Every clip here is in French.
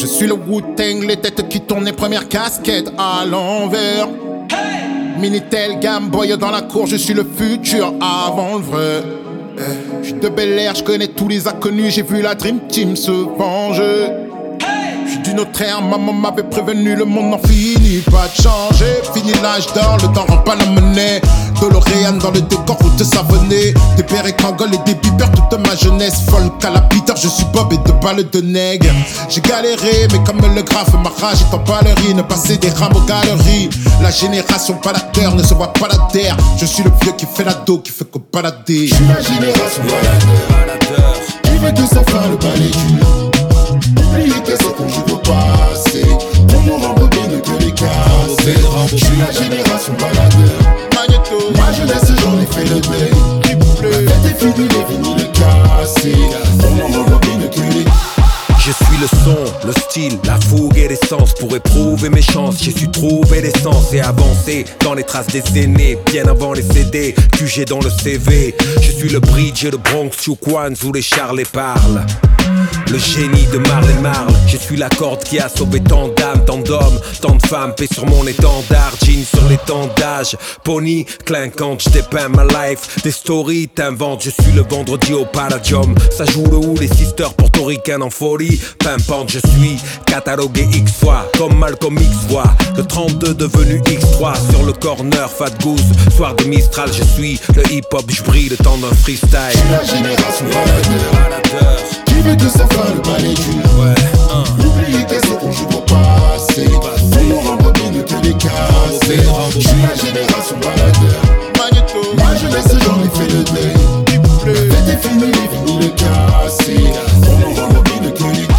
Je suis le Wu-Tang, les têtes qui tournent, les premières casquettes à l'envers. Minitel, Game Boy dans la cour, je suis le futur avant le vrai. Je suis de Bel Air, je connais tous les inconnus, j'ai vu la Dream Team se venger. Je suis d'une autre ère, maman m'avait prévenu, le monde n'en finit pas de changer. Fini l'âge d'or, le temps rend pas la monnaie. DeLorean dans le décor, route savonnée. Des pères et Kangol et des bipers toute ma jeunesse. Folk à la Peter, je suis Bob et de balles de nègre. J'ai galéré, mais comme le graphe, ma rage est en pâlerie. Ne passer des rames aux galeries. La génération pas la terre, ne se voit pas la terre. Je suis le vieux qui fait la dos, qui fait que balader. Je suis la génération baladeur, qui veut que ça fasse le balai du long. Oubliez que c'est qu'on joue au passé. On nous rembobine que les casser. Je suis la génération baladeur. Ma jeunesse j'en ai fait le deuil. La fête est finie, les vinyles cassés. On nous rembobine que les... Je suis le son, le style, la fougue et l'essence. Pour éprouver mes chances, j'ai su trouver l'essence et avancer dans les traces des aînés. Bien avant les CD, QG dans le CV. Je suis le bridge et le Bronx, Chouquans où les Charles parlent. Le génie de Marley Marl. Je suis la corde qui a sauvé tant d'âmes, tant d'hommes, tant de femmes. Paix sur mon étendard, jean sur l'étendage. Pony, clinquante, je dépeins ma life. Des stories t'inventes, je suis le vendredi au Palladium. Ça joue le ou les sisters portoricaines en folie. Pimpante, je suis catalogué X fois, comme Malcolm X voit. Le 32 devenu X3 sur le corner, Fat Goose. Soir de Mistral, je suis le hip-hop, je brille le temps d'un freestyle. Je suis la génération baladeur, qui veut que ça fasse le balai du long. Oubliez que c'est qu'on joue au passé. On nous rembobine que les casser. Je suis la génération baladeur. Ma jeunesse j'en ai fait le deuil. La fête est finie, les vinyles cassés. On nous rembobine que les...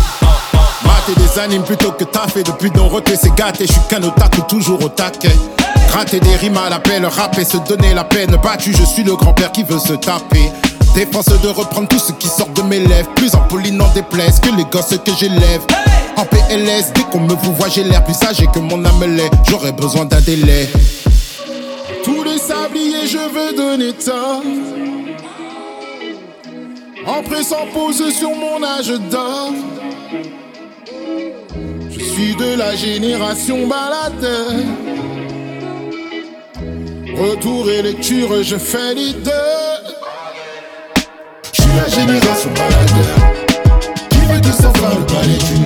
Mater des animes plutôt que taffer. Depuis Dorothée c'est gâté, je suis qu'un otaku toujours au taquet. Gratter des rimes à l'appel, rapper, se donner la peine. Battu, je suis le grand-père qui veut se taper. Défense de reprendre tout ce qui sort de mes lèvres. Plus impoli n'en déplaise que les gosses que j'élève. En PLS, dès qu'on me vous voit j'ai l'air plus âgé que mon âme l'est. J'aurais besoin d'un délai. Tous les sabliers je veux donner temps. En pressant pause sur mon âge d'or. Je suis de la génération baladeur. Retour et lecture, je fais les deux. Je suis la génération baladeur, qui veut que ça fasse le balai du